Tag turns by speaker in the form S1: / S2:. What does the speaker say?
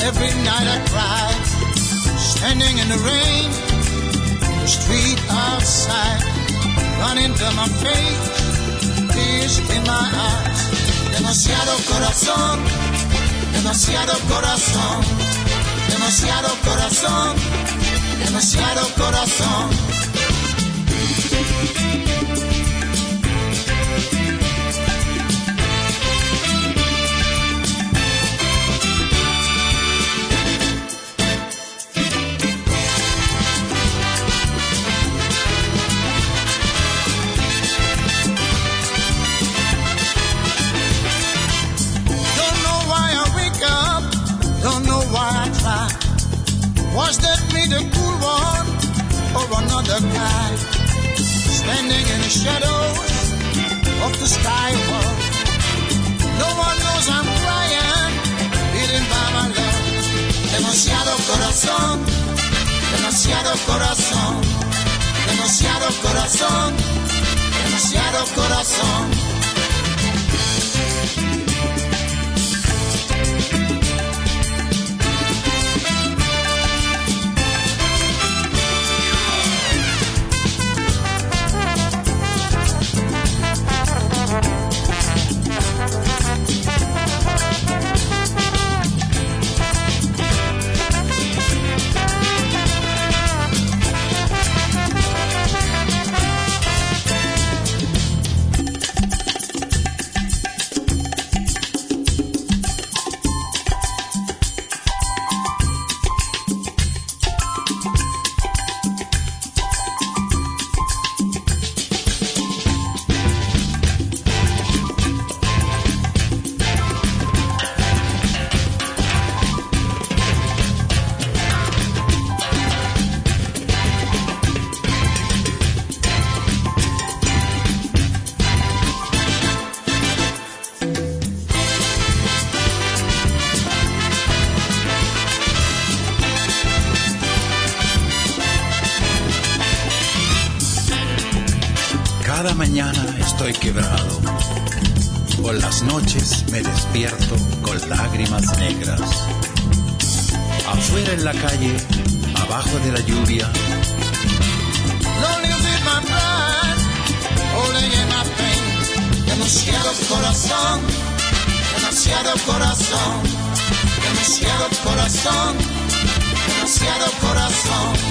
S1: Every night I cry, standing in the rain, the street outside, running to my face, tears in my eyes. Demasiado corazón, demasiado corazón, demasiado corazón, demasiado corazón. Was that me, the cool one, or another guy? Standing in the shadows of the sky wall. No one knows I'm crying, beaten by my love. Demasiado corazón, demasiado corazón, demasiado corazón, demasiado corazón.
S2: Cada mañana estoy quebrado, por las noches me despierto con lágrimas negras. Afuera en la calle, abajo de la lluvia.
S1: Lonely with my pride, holding in my pain. Demasiado corazón, demasiado corazón, demasiado corazón, demasiado corazón.